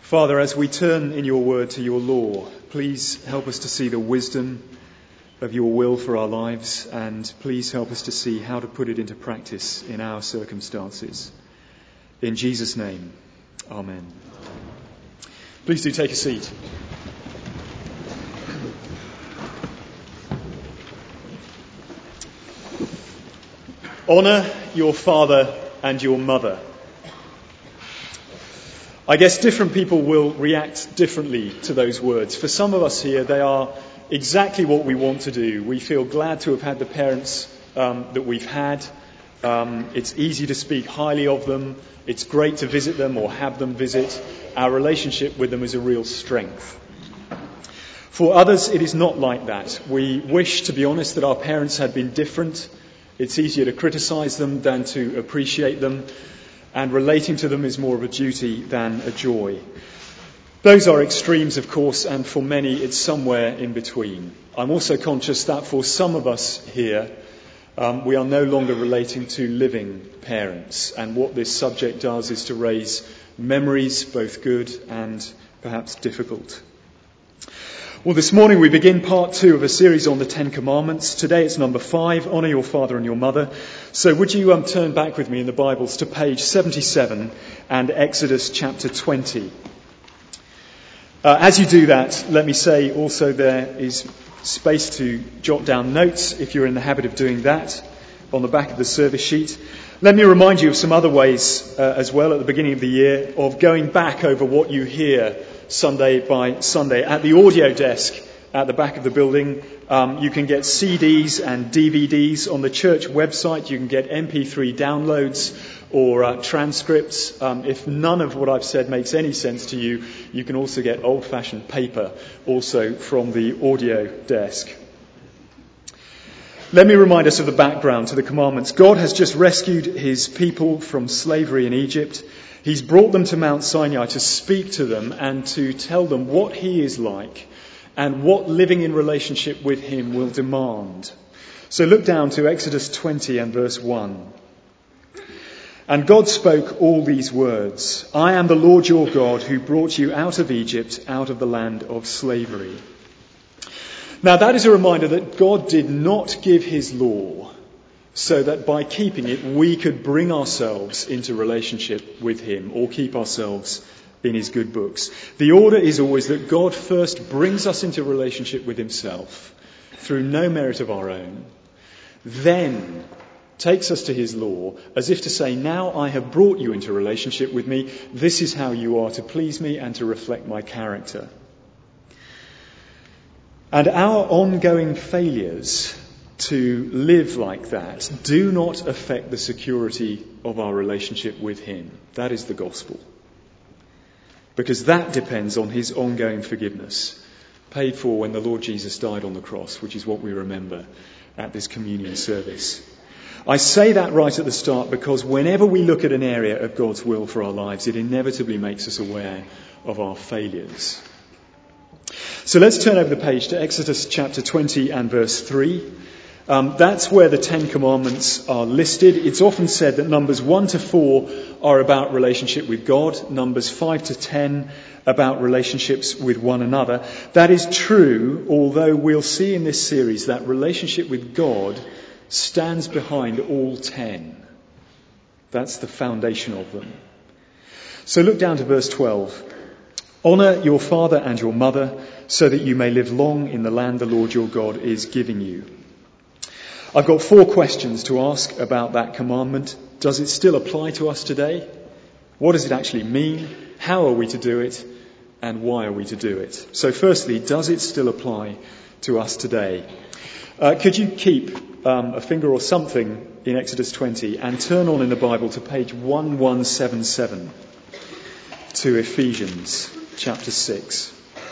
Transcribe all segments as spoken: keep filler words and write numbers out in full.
Father, as we turn in your word to your law, please help us to see the wisdom of your will for our lives, and please help us to see how to put it into practice in our circumstances. In Jesus' name, amen. Please do take a seat. Honour your father and your mother. I guess different people will react differently to those words. For some of us here, they are exactly what we want to do. We feel glad to have had the parents um, that we've had. Um, it's easy to speak highly of them. It's great to visit them or have them visit. Our relationship with them is a real strength. For others, it is not like that. We wish, to be honest, that our parents had been different. It's easier to criticise them than to appreciate them. And relating to them is more of a duty than a joy. Those are extremes, of course, and for many it's somewhere in between. I'm also conscious that for some of us here, um, we are no longer relating to living parents. And what this subject does is to raise memories, both good and perhaps difficult. Well, this morning we begin part two of a series on the Ten Commandments. Today it's number five, honour your father and your mother. So would you um, turn back with me in the Bibles to page seventy-seven and Exodus chapter twenty. Uh, as you do that, let me say also there is space to jot down notes if you're in the habit of doing that on the back of the service sheet. Let me remind you of some other ways uh, as well at the beginning of the year of going back over what you hear Sunday by Sunday. At the audio desk at the back of the building, um, you can get C Ds and D V Ds. On the church website, you can get M P three downloads or uh, transcripts. Um, if none of what I've said makes any sense to you, you can also get old-fashioned paper also from the audio desk. Let me remind us of the background to the commandments. God has just rescued his people from slavery in Egypt. He's brought them to Mount Sinai to speak to them and to tell them what he is like and what living in relationship with him will demand. So look down to Exodus twenty and verse one. And God spoke all these words. I am the Lord your God who brought you out of Egypt, out of the land of slavery. Now that is a reminder that God did not give his law so that by keeping it we could bring ourselves into relationship with him or keep ourselves in his good books. The order is always that God first brings us into relationship with himself through no merit of our own, then takes us to his law as if to say, now I have brought you into relationship with me, this is how you are to please me and to reflect my character. And our ongoing failures to live like that do not affect the security of our relationship with him. That is the gospel. Because that depends on his ongoing forgiveness, paid for when the Lord Jesus died on the cross, which is what we remember at this communion service. I say that right at the start because whenever we look at an area of God's will for our lives, it inevitably makes us aware of our failures. So let's turn over the page to Exodus chapter twenty and verse three. Um, that's where the Ten Commandments are listed. It's often said that numbers one to four are about relationship with God, numbers five to ten about relationships with one another. That is true, although we'll see in this series that relationship with God stands behind all ten. That's the foundation of them. So look down to verse twelve. Honour your father and your mother so that you may live long in the land the Lord your God is giving you. I've got four questions to ask about that commandment. Does it still apply to us today? What does it actually mean? How are we to do it? And why are we to do it? So firstly, does it still apply to us today? Uh, could you keep um, a finger or something in Exodus twenty and turn on in the Bible to page eleven seventy-seven to Ephesians chapter six.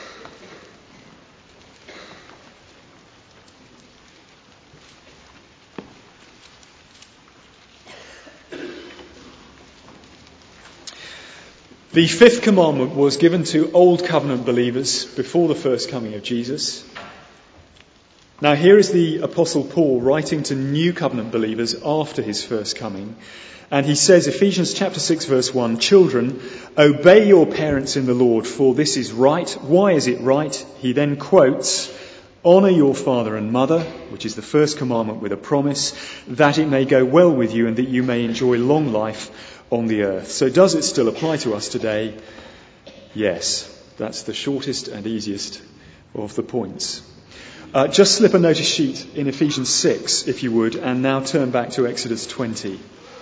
The fifth commandment was given to Old Covenant believers before the first coming of Jesus. Now here is the Apostle Paul writing to New Covenant believers after his first coming. And he says, Ephesians chapter six verse one, "Children, obey your parents in the Lord, for this is right." Why is it right? He then quotes, "Honour your father and mother," which is the first commandment with a promise, "that it may go well with you and that you may enjoy long life on the earth." So does it still apply to us today? Yes, that's the shortest and easiest of the points. Uh, just slip a notice sheet in Ephesians six, if you would, and now turn back to Exodus twenty.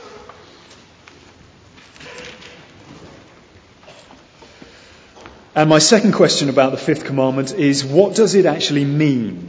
And my second question about the fifth commandment is, what does it actually mean?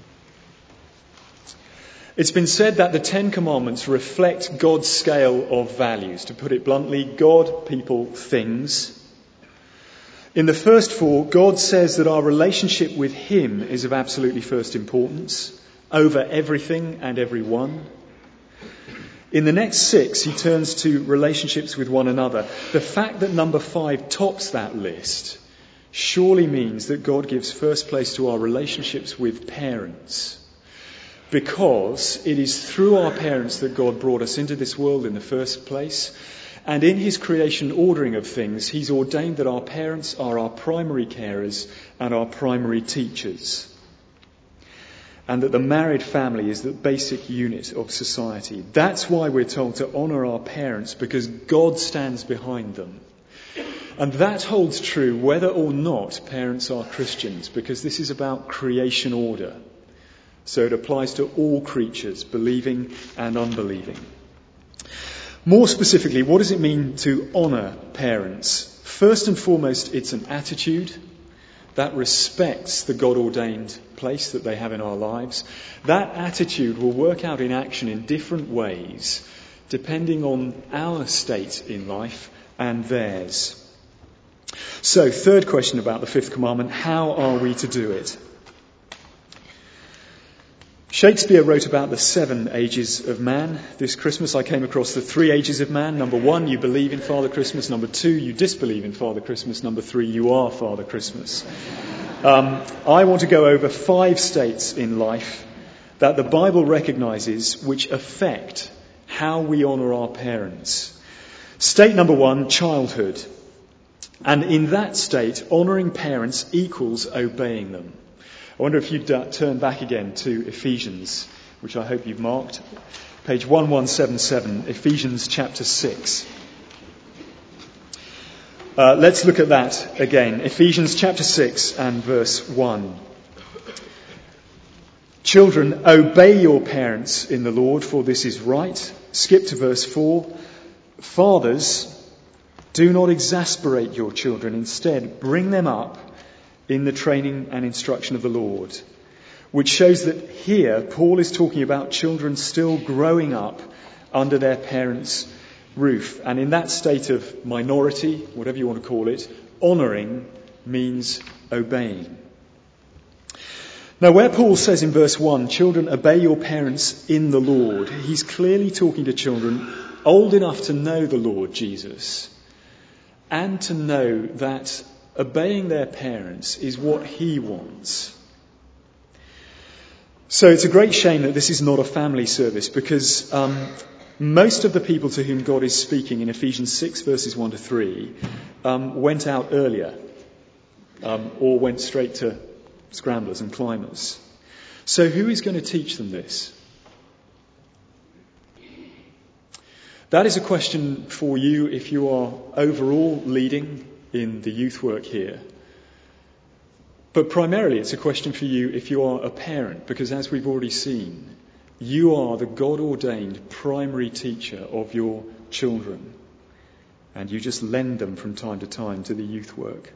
It's been said that the Ten Commandments reflect God's scale of values. To put it bluntly, God, people, things. In the first four, God says that our relationship with Him is of absolutely first importance, over everything and everyone. In the next six, he turns to relationships with one another. The fact that number five tops that list surely means that God gives first place to our relationships with parents, because it is through our parents that God brought us into this world in the first place, and in his creation ordering of things, he's ordained that our parents are our primary carers and our primary teachers, and that the married family is the basic unit of society. That's why we're told to honour our parents, because God stands behind them. And that holds true whether or not parents are Christians, because this is about creation order. So it applies to all creatures, believing and unbelieving. More specifically, what does it mean to honour parents? First and foremost, it's an attitude that respects the God-ordained place that they have in our lives. That attitude will work out in action in different ways, depending on our state in life and theirs. So, third question about the fifth commandment, how are we to do it? Shakespeare wrote about the seven ages of man. This Christmas I came across the three ages of man. Number one, you believe in Father Christmas. Number two, you disbelieve in Father Christmas. Number three, you are Father Christmas. Um, I want to go over five states in life that the Bible recognises which affect how we honour our parents. State number one, childhood. And in that state, honouring parents equals obeying them. I wonder if you'd uh, turn back again to Ephesians, which I hope you've marked. Page eleven seventy-seven, Ephesians chapter six. Uh, let's look at that again. Ephesians chapter six and verse one. "Children, obey your parents in the Lord, for this is right." Skip to verse four. "Fathers, do not exasperate your children. Instead, bring them up in the training and instruction of the Lord." Which shows that here Paul is talking about children still growing up under their parents' roof. And in that state of minority, whatever you want to call it, honouring means obeying. Now, where Paul says in verse one, "Children, obey your parents in the Lord," he's clearly talking to children old enough to know the Lord Jesus and to know that obeying their parents is what he wants. So it's a great shame that this is not a family service, because um, most of the people to whom God is speaking in Ephesians six verses one to three um, went out earlier um, or went straight to scramblers and climbers. So who is going to teach them this? That is a question for you if you are overall leading in the youth work here. But primarily it's a question for you if you are a parent, because as we've already seen, you are the God-ordained primary teacher of your children, and you just lend them from time to time to the youth work.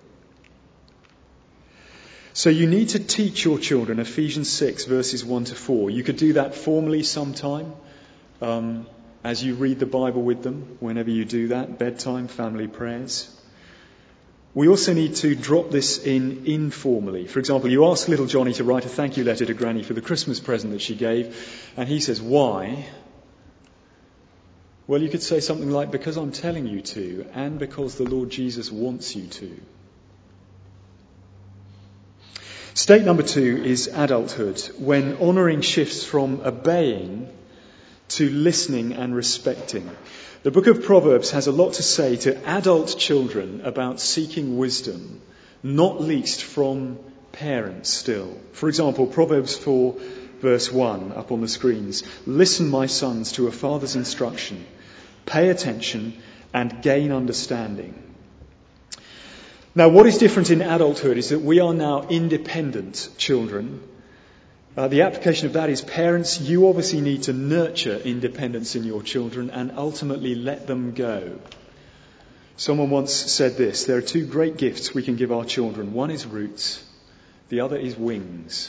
So you need to teach your children Ephesians six verses one to four. You could do that formally sometime, um, as you read the Bible with them, whenever you do that, bedtime, family prayers. We also need to drop this in informally. For example, you ask little Johnny to write a thank you letter to Granny for the Christmas present that she gave, and he says, "Why?" Well, you could say something like, "Because I'm telling you to, and because the Lord Jesus wants you to." State number two is adulthood, when honouring shifts from obeying to listening and respecting. The book of Proverbs has a lot to say to adult children about seeking wisdom, not least from parents still. For example, Proverbs four verse one up on the screens. Listen, my sons, to a father's instruction. Pay attention and gain understanding. Now, what is different in adulthood is that we are now independent children. Uh, the application of that is, parents, you obviously need to nurture independence in your children and ultimately let them go. Someone once said this: there are two great gifts we can give our children. One is roots, the other is wings.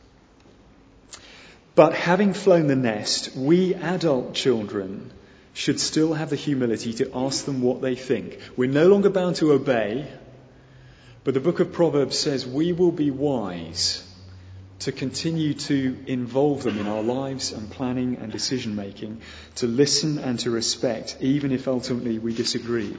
But having flown the nest, we adult children should still have the humility to ask them what they think. We're no longer bound to obey, but the book of Proverbs says we will be wise to continue to involve them in our lives and planning and decision making, to listen and to respect, even if ultimately we disagree.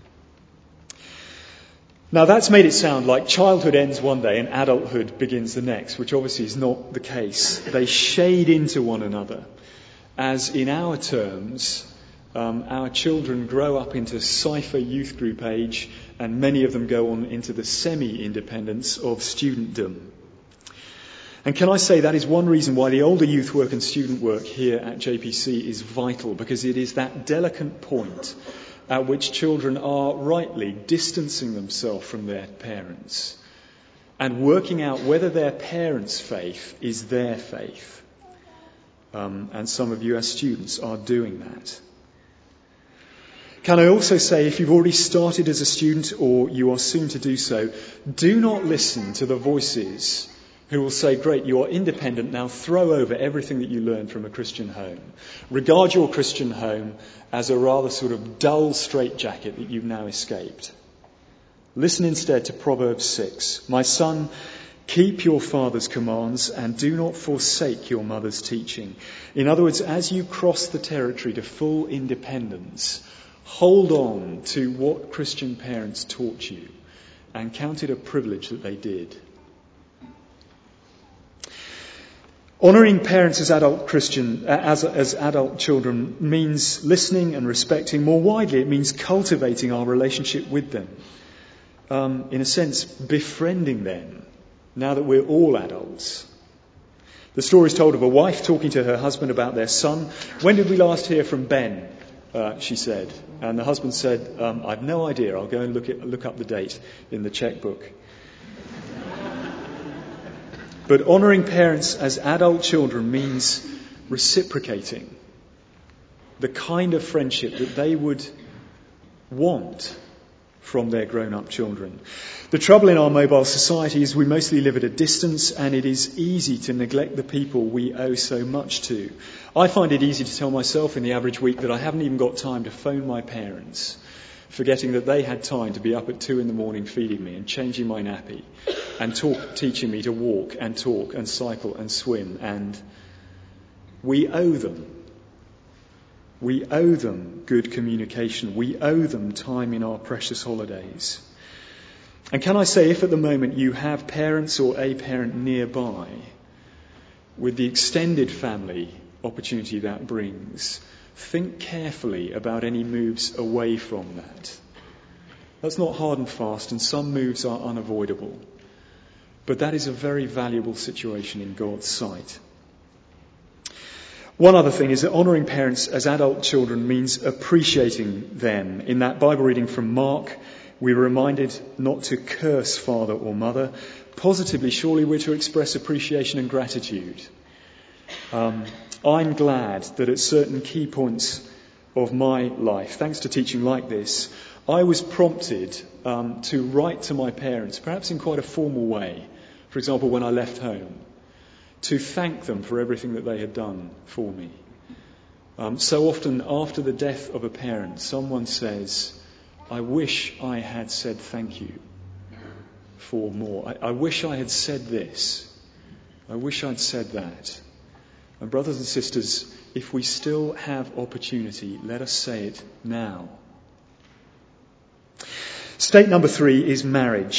Now, that's made it sound like childhood ends one day and adulthood begins the next, which obviously is not the case. They shade into one another, as in our terms, um, our children grow up into cipher youth group age, and many of them go on into the semi-independence of studentdom. And can I say that is one reason why the older youth work and student work here at J P C is vital, because it is that delicate point at which children are rightly distancing themselves from their parents and working out whether their parents' faith is their faith. Um, and some of you as students are doing that. Can I also say, if you've already started as a student or you are soon to do so, do not listen to the voices who will say, great, you are independent, now throw over everything that you learned from a Christian home. Regard your Christian home as a rather sort of dull straitjacket that you've now escaped. Listen instead to Proverbs six. My son, keep your father's commands and do not forsake your mother's teaching. In other words, as you cross the territory to full independence, hold on to what Christian parents taught you and count it a privilege that they did. Honouring parents as adult Christian, as, as adult children means listening and respecting. More widely, it means cultivating our relationship with them. Um, in a sense, befriending them now that we're all adults. The story is told of a wife talking to her husband about their son. When did we last hear from Ben? Uh, she said. And the husband said, um, I've no idea. I'll go and look, it, look up the date in the checkbook. But honouring parents as adult children means reciprocating the kind of friendship that they would want from their grown-up children. The trouble in our mobile society is we mostly live at a distance, and it is easy to neglect the people we owe so much to. I find it easy to tell myself in the average week that I haven't even got time to phone my parents, forgetting that they had time to be up at two in the morning feeding me and changing my nappy and talk, teaching me to walk and talk and cycle and swim. And we owe them. We owe them good communication. We owe them time in our precious holidays. And can I say, if at the moment you have parents or a parent nearby, with the extended family opportunity that brings, think carefully about any moves away from that. That's not hard and fast, and some moves are unavoidable. But that is a very valuable situation in God's sight. One other thing is that honouring parents as adult children means appreciating them. In that Bible reading from Mark, we were reminded not to curse father or mother. Positively, surely we're to express appreciation and gratitude. Um, I'm glad that at certain key points of my life, thanks to teaching like this, I was prompted um, to write to my parents, perhaps in quite a formal way. For example, when I left home, to thank them for everything that they had done for me. Um, so often after the death of a parent, someone says, I wish I had said thank you for more. I, I wish I had said this. I wish I'd said that. And brothers and sisters, if we still have opportunity, let us say it now. State number three is marriage.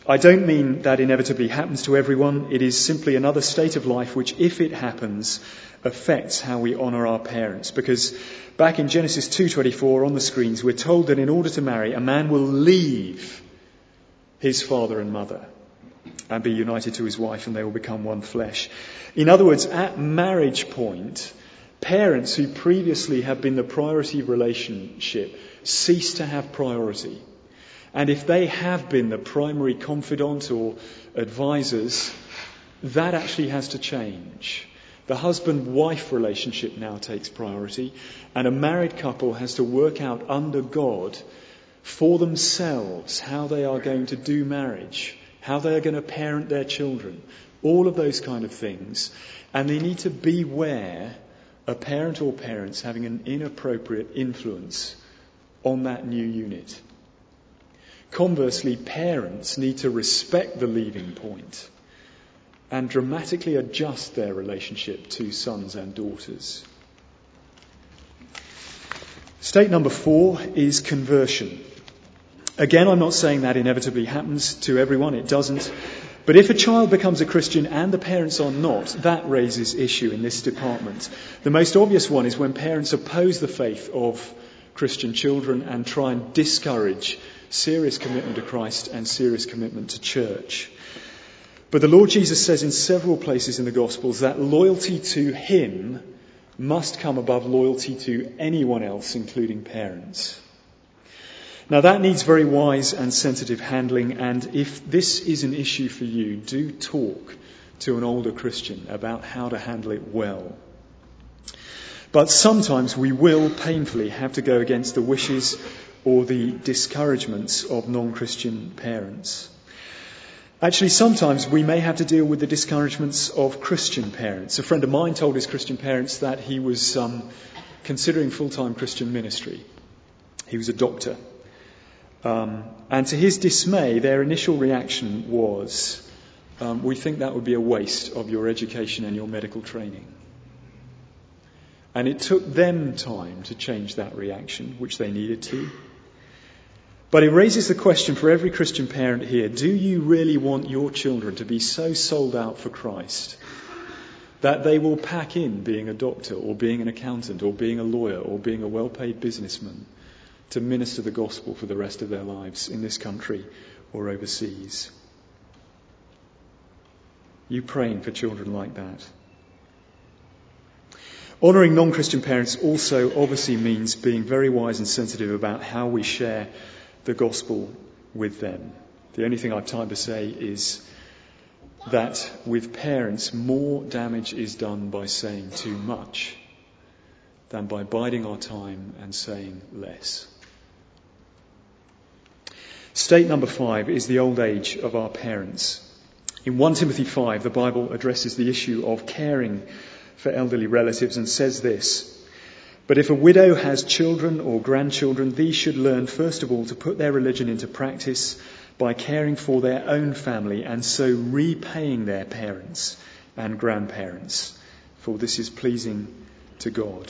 I don't mean that inevitably happens to everyone. It is simply another state of life which, if it happens, affects how we honour our parents. Because back in Genesis two twenty-four on the screens, we're told that in order to marry, a man will leave his father and mother and be united to his wife, and they will become one flesh. In other words, at marriage point, parents who previously have been the priority relationship cease to have priority. And if they have been the primary confidant or advisors, that actually has to change. The husband-wife relationship now takes priority, and a married couple has to work out under God for themselves how they are going to do marriage, how they are going to parent their children, all of those kind of things. And they need to beware a parent or parents having an inappropriate influence on that new unit. Conversely, parents need to respect the leaving point and dramatically adjust their relationship to sons and daughters. State number four is conversion. Again, I'm not saying that inevitably happens to everyone. It doesn't. But if a child becomes a Christian and the parents are not, that raises issue in this department. The most obvious one is when parents oppose the faith of Christian children and try and discourage serious commitment to Christ and serious commitment to church. But the Lord Jesus says in several places in the Gospels that loyalty to him must come above loyalty to anyone else, including parents. Now that needs very wise and sensitive handling, and if this is an issue for you, do talk to an older Christian about how to handle it well. But sometimes we will painfully have to go against the wishes or the discouragements of non-Christian parents. Actually, sometimes we may have to deal with the discouragements of Christian parents. A friend of mine told his Christian parents that he was um, considering full-time Christian ministry. He was a doctor. Um, and to his dismay, their initial reaction was, um, we think that would be a waste of your education and your medical training. And it took them time to change that reaction, which they needed to. But it raises the question for every Christian parent here, do you really want your children to be so sold out for Christ that they will pack in being a doctor or being an accountant or being a lawyer or being a well-paid businessman to minister the gospel for the rest of their lives in this country or overseas? You praying for children like that? Honouring non-Christian parents also obviously means being very wise and sensitive about how we share the gospel with them. The only thing I've time to say is that with parents, more damage is done by saying too much than by biding our time and saying less. State number five is the old age of our parents. In First Timothy five, the Bible addresses the issue of caring for elderly relatives and says this: "But if a widow has children or grandchildren, these should learn first of all to put their religion into practice by caring for their own family and so repaying their parents and grandparents, for this is pleasing to God."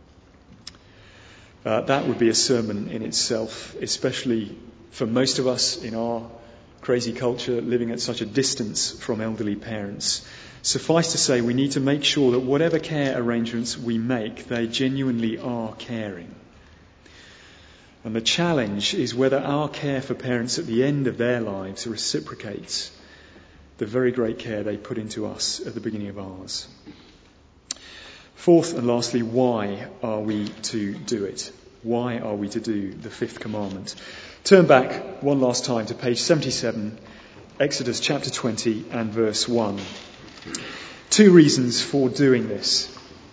Uh, that would be a sermon in itself, especially for most of us in our crazy culture living at such a distance from elderly parents. Suffice to say, we need to make sure that whatever care arrangements we make, they genuinely are caring. And the challenge is whether our care for parents at the end of their lives reciprocates the very great care they put into us at the beginning of ours. Fourth and lastly, why are we to do it? Why are we to do the fifth commandment? Turn back one last time to page seventy-seven, Exodus chapter twenty and verse one. Two reasons for doing this.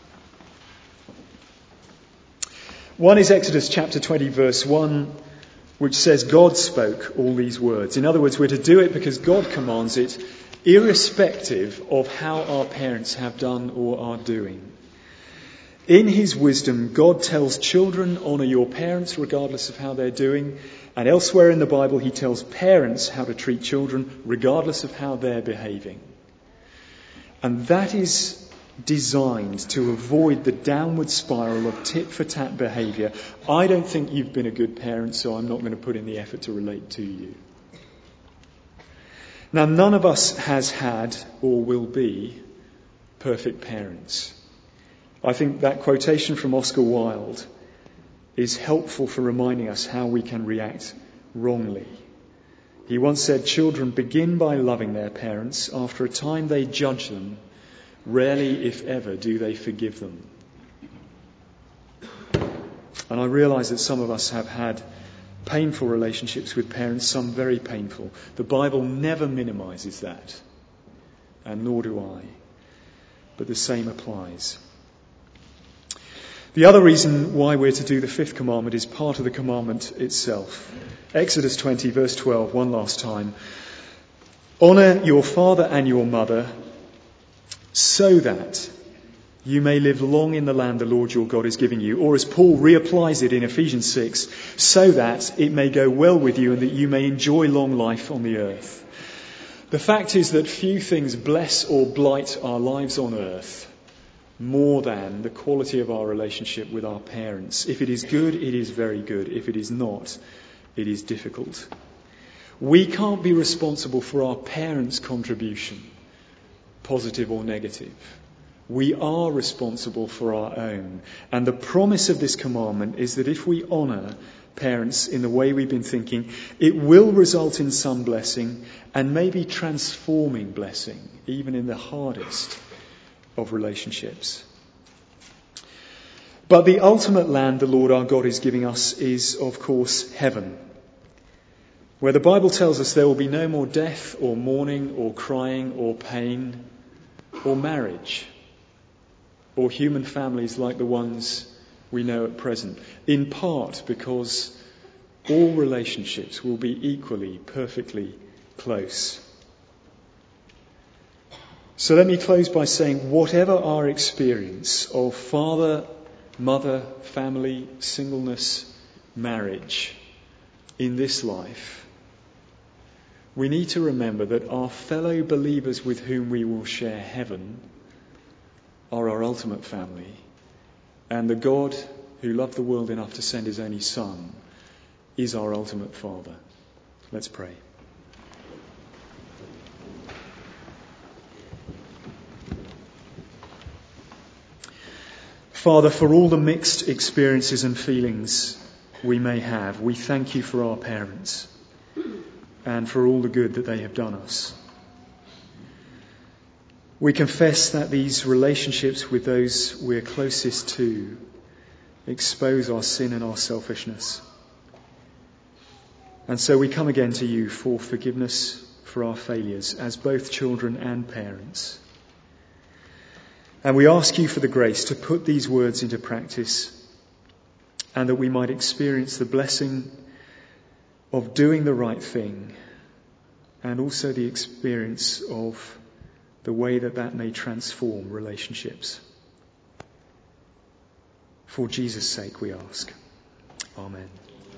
One is Exodus chapter twenty verse one, which says God spoke all these words. In other words, we're to do it because God commands it, irrespective of how our parents have done or are doing. In his wisdom, God tells children, honour your parents regardless of how they're doing. And elsewhere in the Bible, he tells parents how to treat children regardless of how they're behaving. And that is designed to avoid the downward spiral of tit-for-tat behaviour. I don't think you've been a good parent, so I'm not going to put in the effort to relate to you. Now, none of us has had or will be perfect parents. I think that quotation from Oscar Wilde is helpful for reminding us how we can react wrongly. He once said, "Children begin by loving their parents. After a time they judge them. Rarely, if ever, do they forgive them." And I realise that some of us have had painful relationships with parents, some very painful. The Bible never minimises that, and nor do I. But the same applies. The other reason why we're to do the fifth commandment is part of the commandment itself. Exodus twenty, verse twelve, one last time. "Honour your father and your mother, so that you may live long in the land the Lord your God is giving you." Or as Paul reapplies it in Ephesians six, "so that it may go well with you and that you may enjoy long life on the earth." The fact is that few things bless or blight our lives on earth more than the quality of our relationship with our parents. If it is good, it is very good. If it is not, it is difficult. We can't be responsible for our parents' contribution, positive or negative. We are responsible for our own. And the promise of this commandment is that if we honour parents in the way we've been thinking, it will result in some blessing and maybe transforming blessing, even in the hardest of relationships. But the ultimate land the Lord our God is giving us is, of course, heaven, where the Bible tells us there will be no more death or mourning or crying or pain or marriage or human families like the ones we know at present, in part because all relationships will be equally, perfectly close. So let me close by saying, whatever our experience of father, mother, family, singleness, marriage in this life, we need to remember that our fellow believers with whom we will share heaven are our ultimate family, and the God who loved the world enough to send his only Son is our ultimate Father. Let's pray. Father, for all the mixed experiences and feelings we may have, we thank you for our parents and for all the good that they have done us. We confess that these relationships with those we're closest to expose our sin and our selfishness. And so we come again to you for forgiveness for our failures as both children and parents. And we ask you for the grace to put these words into practice, and that we might experience the blessing of doing the right thing, and also the experience of the way that that may transform relationships. For Jesus' sake we ask. Amen.